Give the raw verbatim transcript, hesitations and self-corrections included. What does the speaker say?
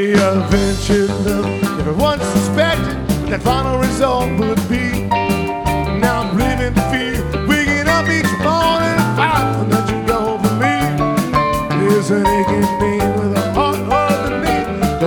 eventually, never once suspected that final result would be